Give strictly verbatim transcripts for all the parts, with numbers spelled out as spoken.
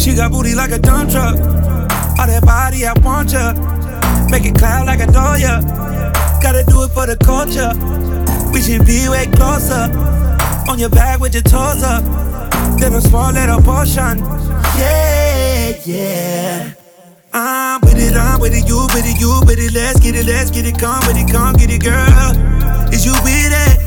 She got booty like a dump truck. All that body, I want ya. Make it clap like a doya. Gotta do it for the culture. We should be way closer. On your back with your toes up. Little small little portion. Yeah, yeah. I'm with it, I'm with it, you with it, you with it. Let's get it, let's get it, come with it, come get it, girl. Is you with it?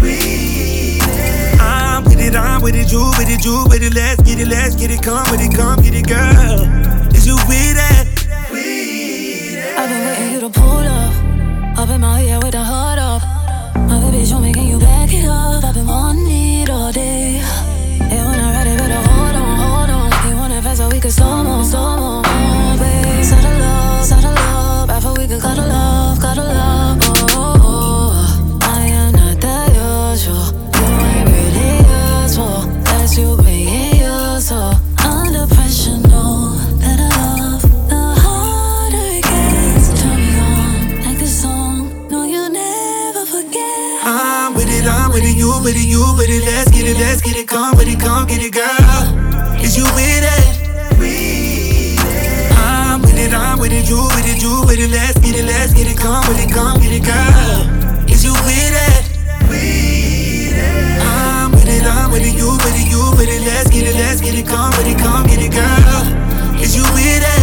I'm with it, I'm with it, you with it, you with it. Let's get it, let's get it, come with it, come get it, girl. Is you with it? I've been waiting you to pull up. Up in my ear with the hood up. My baby show me, can you back it up? I've been wanting it all day. And when I'm ready, better hold on, hold on. You want it fast so we can slow mo, slow mo, oh, babe. Saddle up, saddle up. After we could cuddle love, cuddle love, oh, oh, oh. I am not that usual. You ain't really useful. That's you being useful. Under pressure, know that I love. The harder it gets, turn me on like this song. No, you'll never forget. I'm with it, I'm with it, you with it, you with it. Let's get it, let's get it, come with it, come get it, girl. Is you with it? I'm with it, I'm with it, you with it, you with it. Let's get it, let's get it, come with it, come get it, girl. Is you with it? I'm with it, I'm with it, you with it, you with it. Let's get it, let's get it, come with it, come get it, girl. Is you with it?